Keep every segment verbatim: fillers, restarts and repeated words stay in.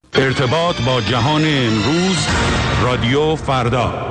ارتباط با جهان امروز، رادیو فردا.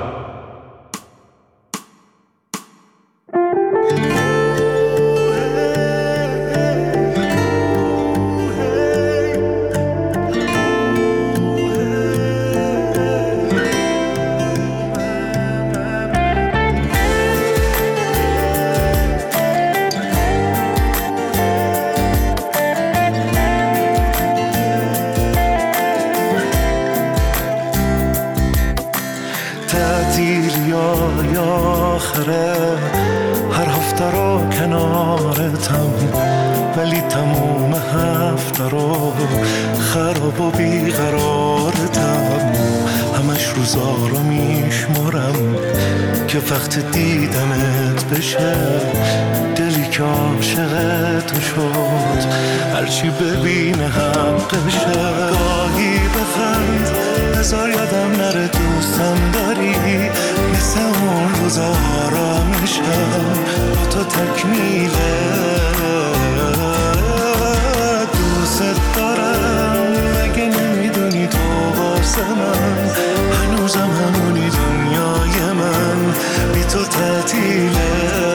هر هفته رو کنارتم، ولی تموم هفته رو خراب و بیقرارتم. همش روزا رو میشمارم که وقت دیدنت بشه، دلی که عاشق تو شد هرچی ببینه حقشه. گاهی بخند بذار یادم نره دوستم داری، مثل اون روزا آرامشم با تو تکمیله. دوست دارم مگه نمیدونی تو واسه من هنوزم همونی، دنیای من بی تو تعطیله.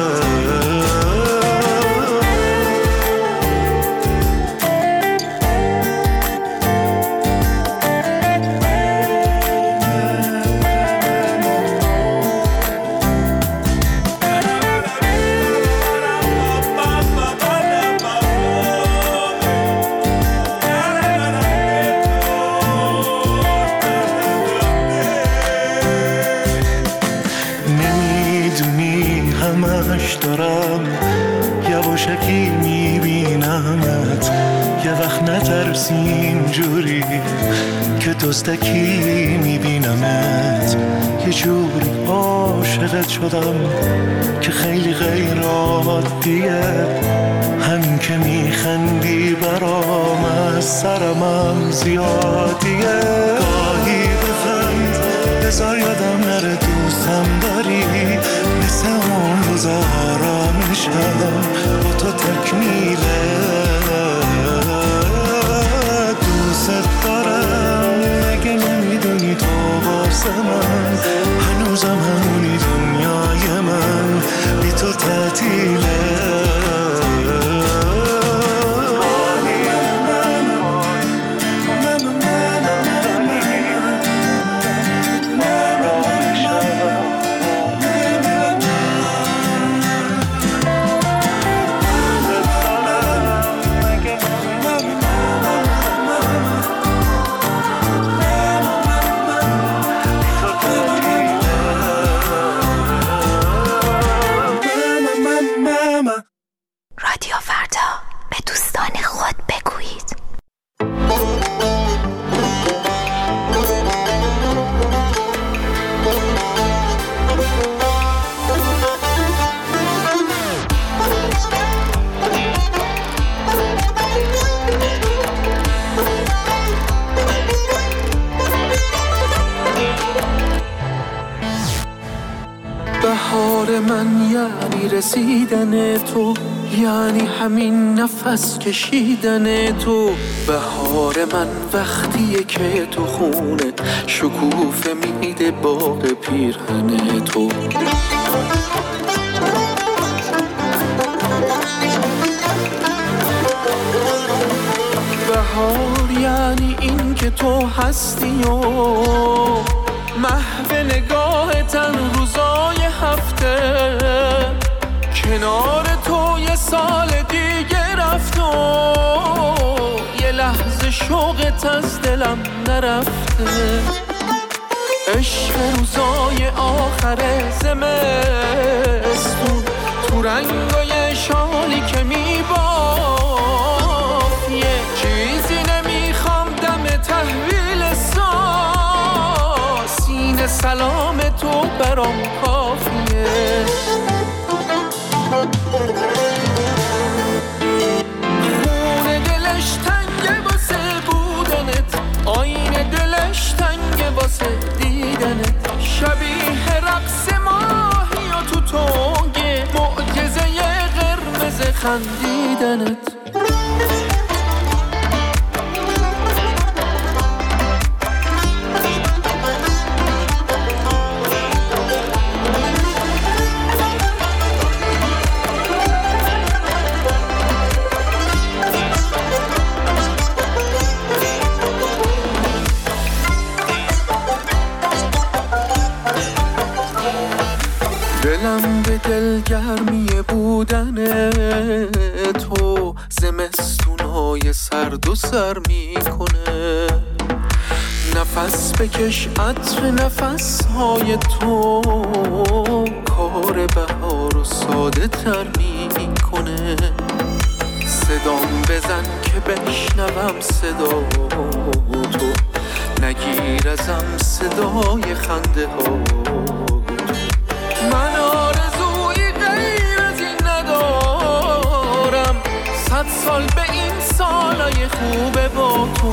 دارم یواشکی میبینمت، یه وقت نترسی اینجوری که دزدکی میبینمت. یه جوری عاشقت شدم که خیلی غیر عادیه، همین که میخندی برام از سرمم زیادیه. گاهی بخند بذار یادم نره دوستم داری، مثل اون روزا آرامشم با تو تکمیله. دوست دارم مگه نمیدونی تو واسه من هنوزم همونی، دنیای من بی تو تعطیله. رادیو فردا، به دوستان خود بگویید. بهار من یعنی رسیدن تو، یعنی همین نفس کشیدن تو. بهار من وقتیه که تو خونت شکوفه میده باغ پیرهن تو. بهار یعنی این که تو هستی و محو نگاهتن روزای هفته، کنار تو یه سال دیگه رفت و یه لحظه شوقت از دلم نرفته. عشق روزای آخر زمستون تو رنگای شالی که میباف، یه چیزی نمیخوام دم تحویل ساز، سینه سلام تو برام کافیه. خونه دلش تنگه واسه بودنت، آینه دلش تنگه واسه دیدنت. شبیه رقص ماهی و تو تنگه، معجزه قرمز خندیدنت. گرمی بودن تو زمستونای سرد و سر میکنه. نفس بکش عطر نفسهای تو کار بهار و ساده تر میکنه. صدام بزن که بشنوم صدا تو، نگیر ازم صدای خنده ها. من آرزوی غیر از این ندارم، صد سال به این سالای خوبه با تو.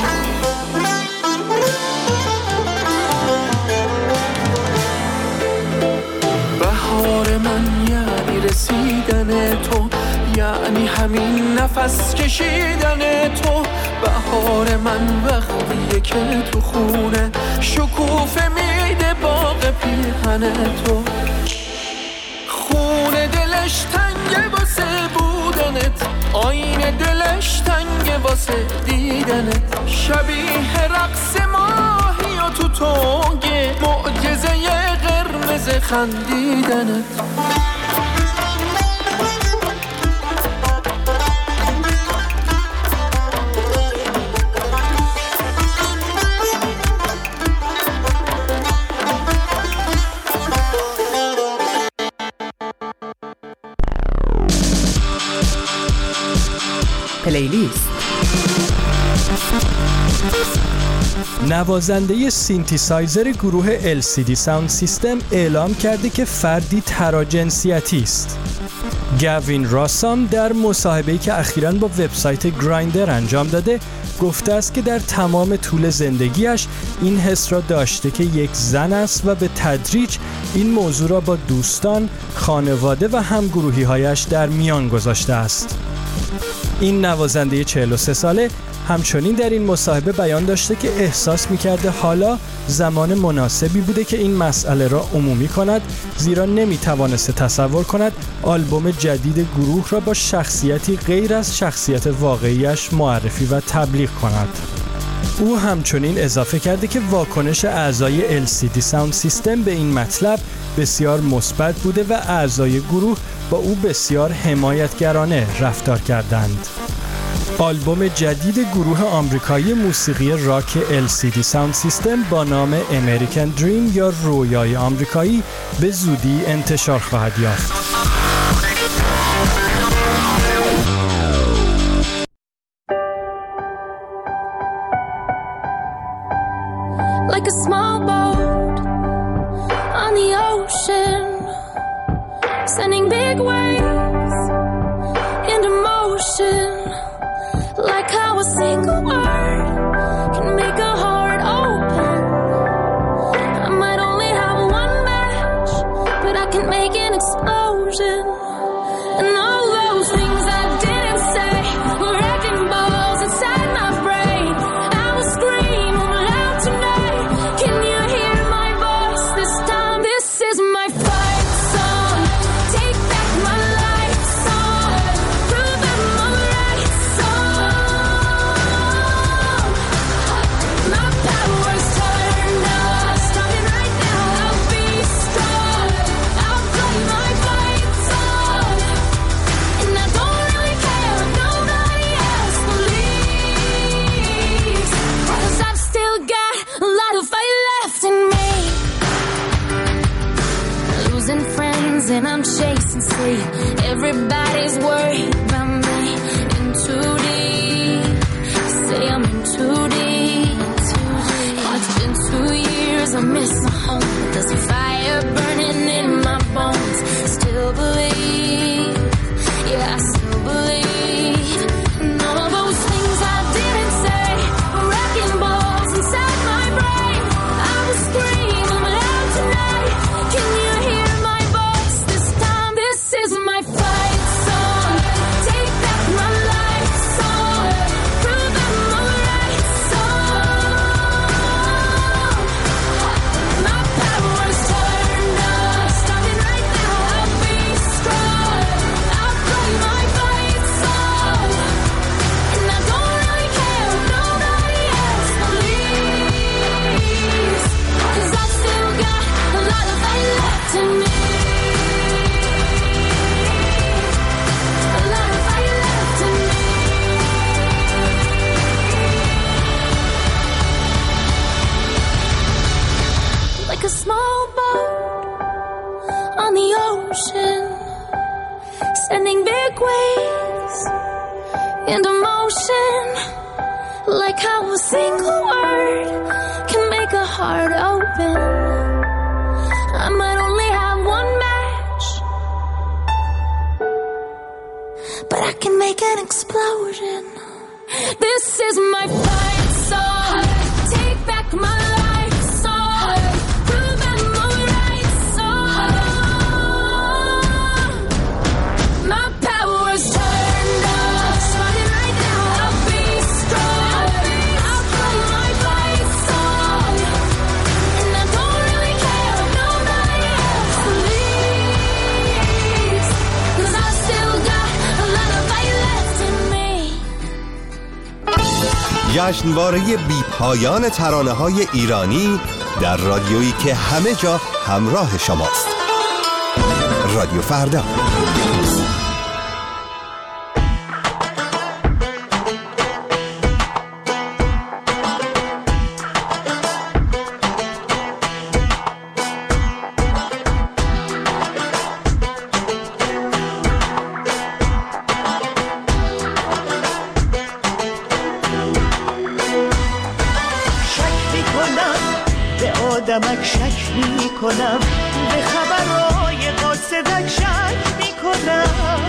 بهار من یعنی رسیدن تو، یعنی همین نفس کشیدن تو. بهار من وقتیه که تو خونه شکوفه میده باغ پیرهن تو. خونه دلش تنگه واسه بودنت، آینه دلش تنگه واسه دیدنت. شبیه رقص ماهی و تو تنگه معجزه قرمز خندیدنت. پلیلیست. نوازنده سینتیسایزر گروه ال سی دی ساوند سیستم اعلام کرده که فردی تراجنسیتی است. گاوین راسام در مصاحبه‌ای که اخیراً با وبسایت گرایندر انجام داده گفته است که در تمام طول زندگیش این حس را داشته که یک زن است و به تدریج این موضوع را با دوستان، خانواده و همگروهی‌هایش در میان گذاشته است. این نوازنده چهل و سه ساله همچنین در این مصاحبه بیان داشته که احساس می‌کرده حالا زمان مناسبی بوده که این مسئله را عمومی کند، زیرا نمی‌توانسته تصور کند آلبوم جدید گروه را با شخصیتی غیر از شخصیت واقعیش معرفی و تبلیغ کند. او همچنین اضافه کرده که واکنش اعضای ال سی دی ساوند سیستم به این مطلب بسیار مثبت بوده و اعضای گروه با او بسیار حمایتگرانه رفتار کردند. آلبوم جدید گروه آمریکایی موسیقی راک ال سی دی ساوند سیستم با نام امریکن دریم یا رویای آمریکایی به زودی انتشار خواهد یافت. Like a small boat on the ocean, sending big waves into motion. Like how a single word can make a heart open. I might only have one match, but I can make an explosion. And all those things I didn't say were wrecking balls inside my brain. I will scream loud tonight. Can you hear my voice this time? This is my fight song. Take back my life song. Prove I'm alright song. My power's turned up. Starting right now. I'll be strong. I'll play my fight song. And I don't really care if nobody else believes. 'Cause I've still got a lot of fight left in me. Losing friends and I'm chasing sleep. Everybody's worried about me. In too deep. Say I'm in too deep. And it's been two years. I miss my home. There's a fire burning in my bones. Still believe. Yeah, I still believe. And all of those things I didn't say were wrecking balls inside my brain. I will scream loud tonight. Can you hear my voice this time? This is my into motion, like how a single word can make a heart open. I might only have one match, but I can make an explosion. This is my fight song. Take back my life song. Prove I'm alright song. My power's turned up, starting right now. I'll be strong. I'll play my fight song, and I don't really care if nobody else leaves, 'cause I still got a lot of fight left in me. جشنواره بی پایان ترانه‌های ایرانی در رادیویی که همه جا همراه شماست. رادیو فردا. آدمک شک می کنم، به خبرهای قاصدک شک می کنم.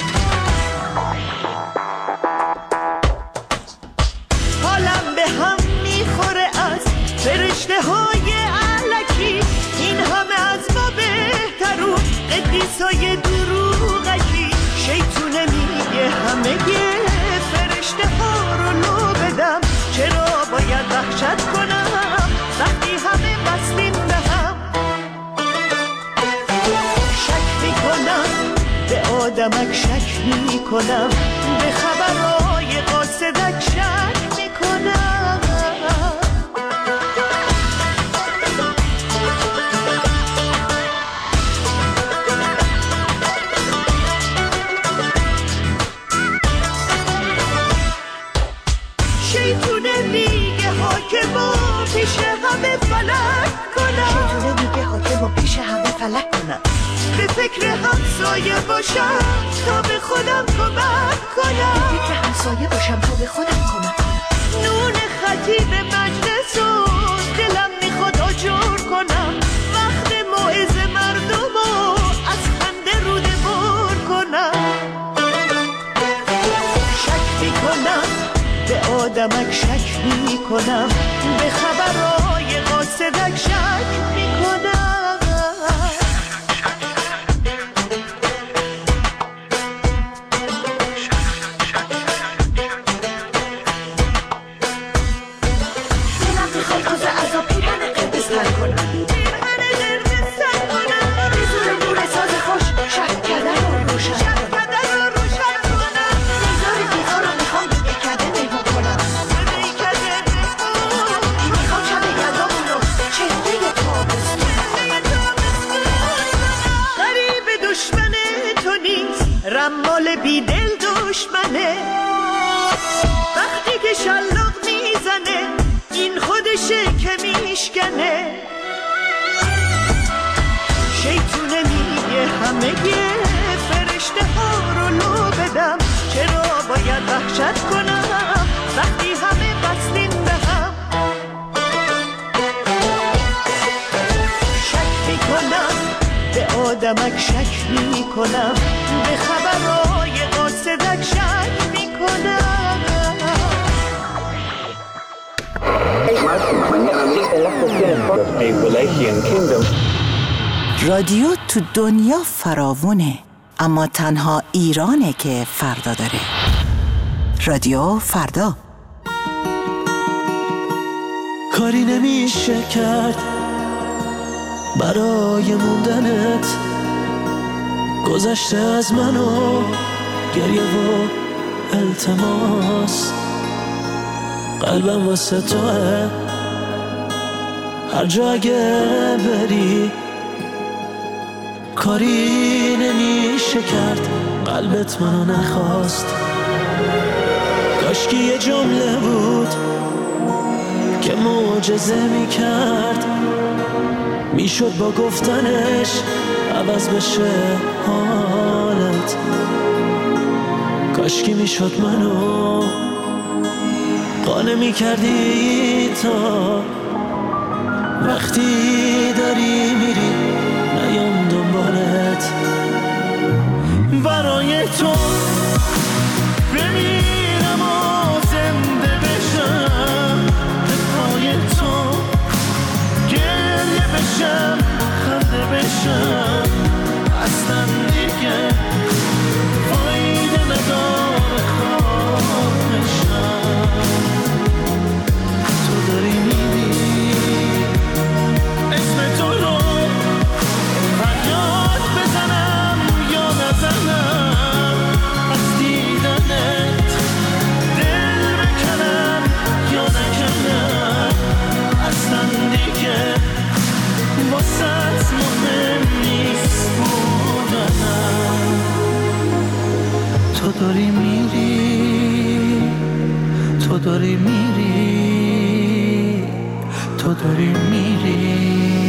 حالم به هم می خوره از فرشته های علکی، این همه از ما بهترون قدیسای دروغکی. شیطونه میگه همه یه فرشته ها رو لو بدم، چرا باید وحشت کنم وقتی همه بستیم به هم. شک میکنم به آدمک شک میکنم، به خبرهای قاصدک شک میکنم. شیطونه میگه حاکما پیش همه فلک کنم، شیطونه میگه حاکما پیش همه فلک کنم. به فکر همسایه باشم تا به خودم کمک کنم، به فکر همسایه باشم تا به خودم کمک کنم. نون خطیب مجلس و دلم میخواد آجر کنم، وقت موعظه مردم و از خنده روده بر کنم. شک میکنم به آدمک شک میکنم، به خبرهای قاصدک شک میکنم. دلم میخواد از عذاب پیرهن قرمز تر کنم، پیرهن قرمز تر کنم. به زور نور ساز خوش شهر کردن رو روشن کنم. نگذار بیزار رو میخوام به کده مهمون کنم، میخوام شب یزدامون رو چهره تابستون. غریب دشمن تو نیست، رمال بیدل دشمنه. وقتی که شلاق میزنه این خودشه که میشکنه. شیطونه میگه همه یه فرشته ها رو لو بدم، چرا باید وحشت کنم وقتی همه بستیم به هم. شک میکنم به آدمک شک میکنم، به خبرهای قاصدک شک میکنم. رادیو تو دنیا فراوونه، اما تنها ایرانه که فردا داره. رادیو فردا. کاری نمیشه کرد برای موندنت، گذشته از من و گریه و التماس. قلبم واسه توه، هر جا اگه بری کاری نمیشه کرد، قلبت منو نخواست. کاشکی یه جمله بود که معجزه میکرد، میشد با گفتنش عوض بشه حالت. کاشکی میشد منو قانع میکردی تا وقتی داری میری نیام دنبالت برای تو بمیرم و زنده بشم به پای تو گریه بشم خنده بشم اصلا دیگه فایده نداره خواهشم تو داری میری اسم تو رو فریاد بزنم یا نزنم از دیدنت دل بکنم یا نکنم اصلا دیگه واسه مهم نیست بودنم تو داری میری تو داری میری تو داری میری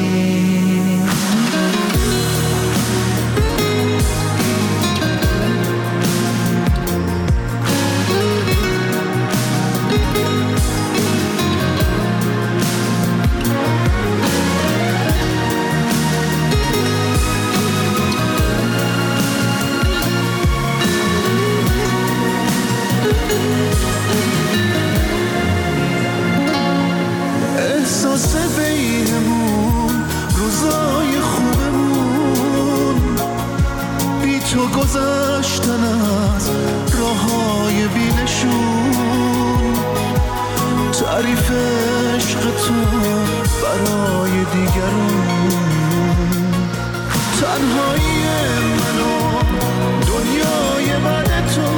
احساس بینمون روزای خوبمون بی تو گذشتن از راههای بینشون تعریف عشق تو برای دیگرون تنهایی منو دنیای بعد تو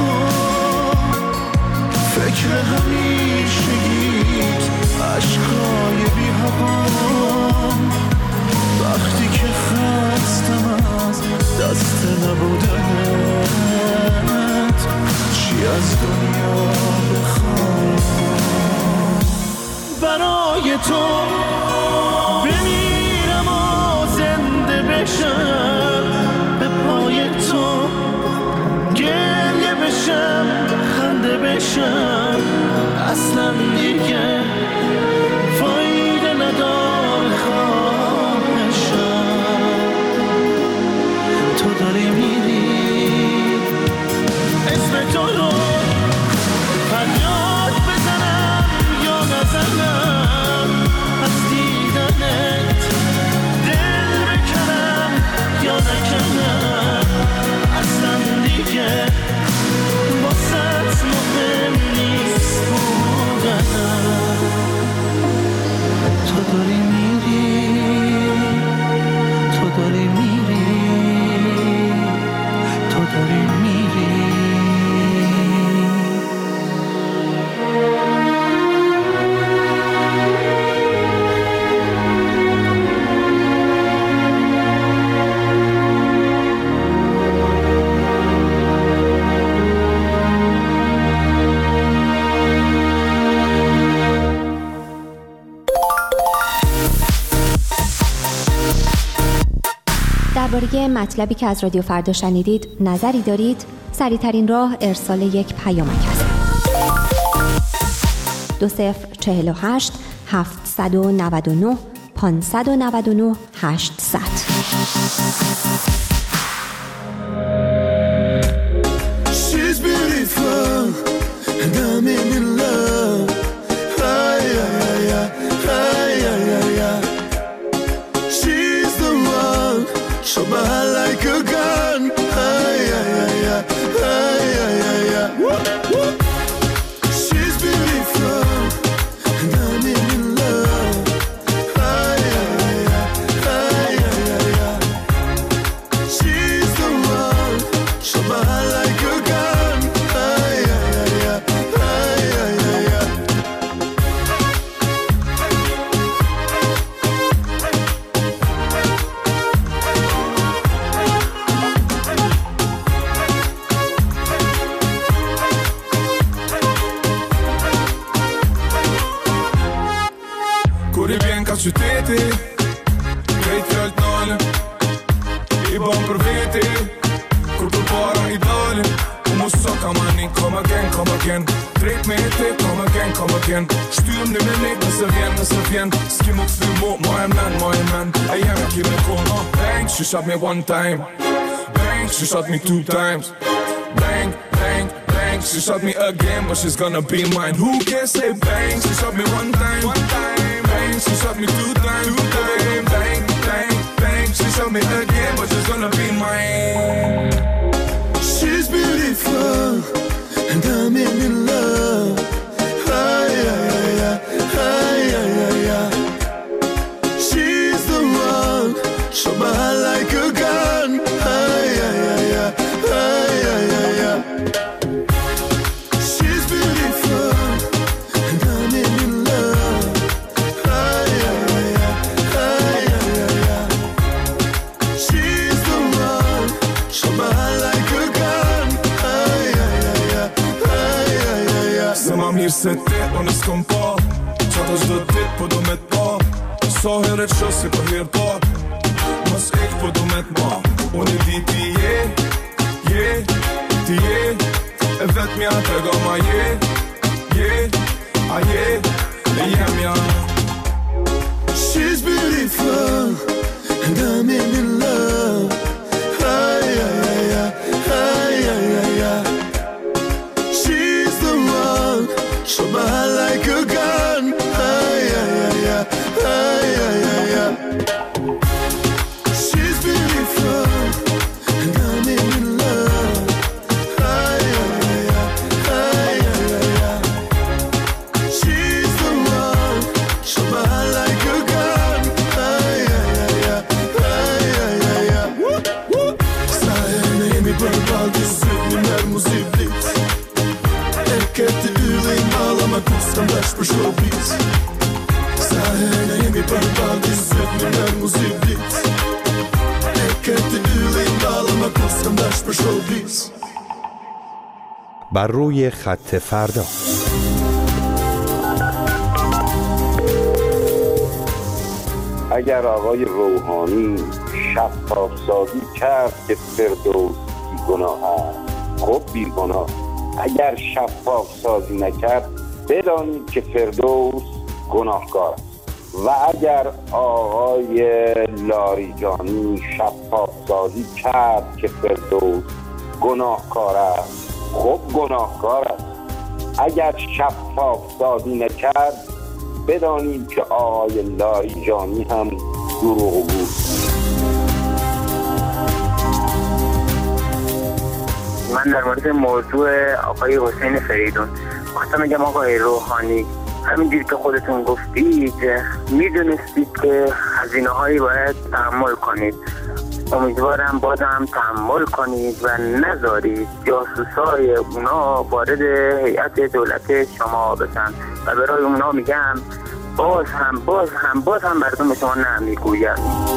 فکر همیشگیت عشقای بی هوام وقتی که خستم از دست نبودنت چی از دنیا بخوام برای تو بمیرم و زنده بشم به پای تو گریه بشم خنده بشم اصلا دیگه فایده نداره خواهشم تو داری میری اسم تو رو فریاد بزنم یا نزنم از دیدنت دل بکنم یا نکنم اصلا دیگه واسه مهم نیست بودنم تو داری میری تو داری میری تو داری میری درباره مطلبی که از رادیو فردا شنیدید نظری دارید؟ سریع‌ترین راه ارسال یک پیامک است. دو صفر چهل و هشت هفتصد و نود و نه پانصد و نود و نه هشتصد. She's beautiful and I'm in love. Ay, ay, ay, ay, ay, ay, ay. She's the one, show my heart like a gun. Ay, ay, ay, ay, ay, ay, ay, ay. She's beautiful and I'm in love. Ay, ay, ay, ay, ay, ay, ay. She's the one, show my heart like a gun. Ay, ay, ay, ay, ay, ay, ay, ay. Corri bien cazziutete, credi al tale, i buon profeti, colpo para idale, come so che Kamani, come again, come again. Dreh mir dich, come again, come again. Stürm nimm mir nicht, was er werden, was er werden. Skim up für Mo, my man, my man. I am a kid in Kona. Bang, she shot me one time. Bang, she shot me two times. Bang, bang, bang. She shot me again, but she's gonna be mine. Who can say bang? She shot me one time. One time. Bang, she shot me two times. Two times. Bang, bang, bang. She shot me again, but she's gonna be mine. She's beautiful, and I'm in love. Ay, ay, ay, ay, ay, ay, ay. She's the one, show my heart like a gun. Ay, ay, ay, ay, ay, ay, ay, ay. She's beautiful, and I'm in love. Ay, ay, ay, ay, ay, ay, ay. She's the one, show my heart like a gun. Ay, ay, ay, ay, ay, ay, ay. Samam hirsettet och nu skumpa. Tjatas döddigt på dummet ba. Sa hur ett kjöss på herpa. Mas ek på dummet ma. Och nu dit vi är. Yeah, det är. Jag vet mig att jag gamma yeah. Yeah, ah yeah. Det är mig. She's beautiful, and I'm in love. Ay, ay, ay, ay, ay, ay, ay. She's the one, show my heart like a gun. Ay, ay, ay, ay, ay, ay, ay, ay. She's beautiful, and I'm in love. Ay, ay, ay, ay, ay, ay, ay. She's the one, show my heart like a gun. Ay, ay, ay, ay, ay, ay, ay, ay. Säger mig bara vad du ser när musikligt. Erkekti üleyin ağlama kuskan daş på showbiz. Säger mig bara vad du ser när musikligt. Erkekti üleyin ağlama kuskan daş på showbiz. بر روی خط فردا. اگر آقای روحانی شفاف سازی کرد که فردوس بیگناه است، خب بیگناه. اگر شفاف سازی نکرد بدانید که فردوس گناهکار است. و اگر آقای لاریجانی شفاف سازی کرد که فردوس گناهکار است، خب گناهکار است. اگر شفاف سازی نکرد بدانید که آقای لاریجانی هم دروغگو بود. من در مورد موضوع آقای حسین فریدون خواستم بگم آقای روحانی، همینجوری که خودتون گفتید میدونستید که هزینه هایی باید تحمل کنید. امیدوارم بازم تحمل کنید و نذارید جاسوسای اونا وارد هیئت دولت شما بشن. و برای اونا میگم باز هم باز هم باز هم مردم شما نمیگوید.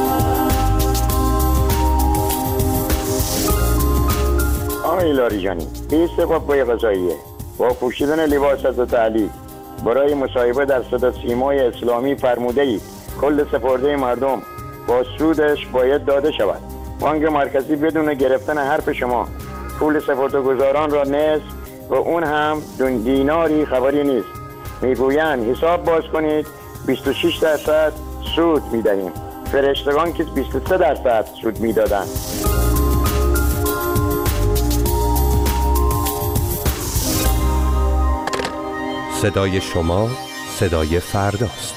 آقای لاریجانی، این استفاده قضاییه با پوشیدن لباس حضرت علی برای مصاحبه در صدا سیمای اسلامی فرموده اید کل سپرده مردم با سودش باید داده شود. بانک مرکزی بدون گرفتن حرف شما پول سپرده‌گذاران را نصف و اون هم دون دیناری خبری نیست. میگویند حساب باز کنید بیست و شش درصد سود میدهیم، فرشتگان که بیست و سه درصد سود میدادند. صدای شما صدای فرداست.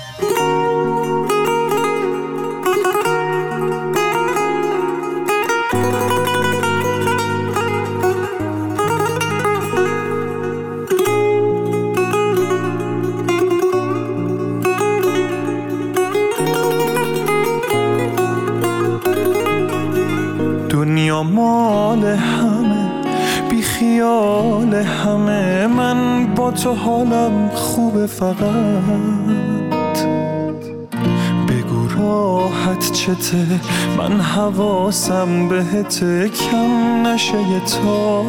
دنیا مال همه بی خیال همه، من با تو حالم خوبه، فقط بگو راحت چته، من حواسم بهته، کم نشه یه تار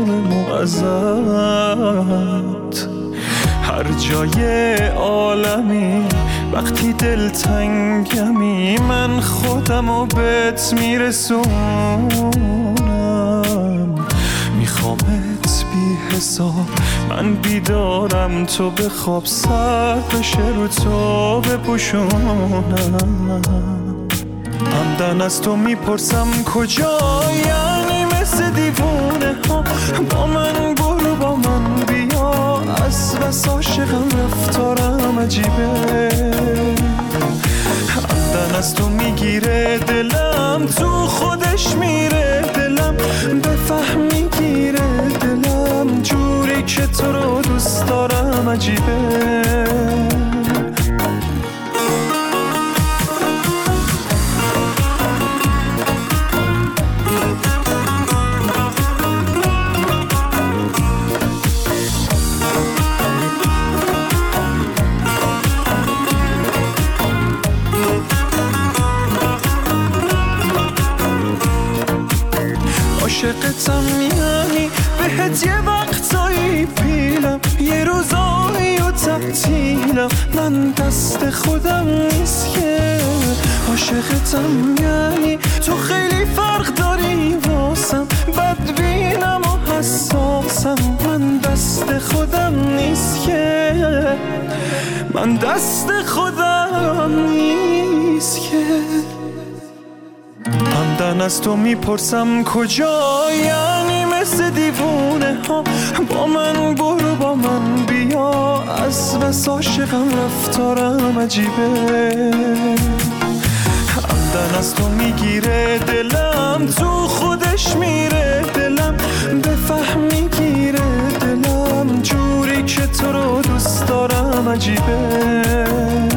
ازت. هر جای عالمی وقتی دل تنگمی، من خودمو بهت میرسونم، میخوامت بی حساب. من بیدارم تو بخواب، سر بشه رو تو بپوشونم. عمدن از تو میپرسم کجا، یعنی مثل دیوونه ها با من برو با من بیا. از بس عاشقم رفتارم عجیبه، عمدن از تو میگیره دلم، تو خودش میره دلم، بفهم میگیره دلم، جوری که تو رو دوست دارم عجیبه. عاشقتم یعنی بهت یه وقتایی پیلم، یه روزایی و تعطیلم، من دست خودم نیست که. عاشقتم یعنی تو خیلی فرق داری واسم، بدبینم و حساسم، من دست خودم نیست که، من دست خودم نیست که. عمدن از تو میپرسم کجا، یعنی مثل دیوونه ها با من برو با من بیا. از بس عاشقم رفتارم عجیبه، عمدن از تو میگیره دلم، تو خودش میره دلم، بفهم میگیره دلم، جوری که تو رو دوست دارم عجیبه.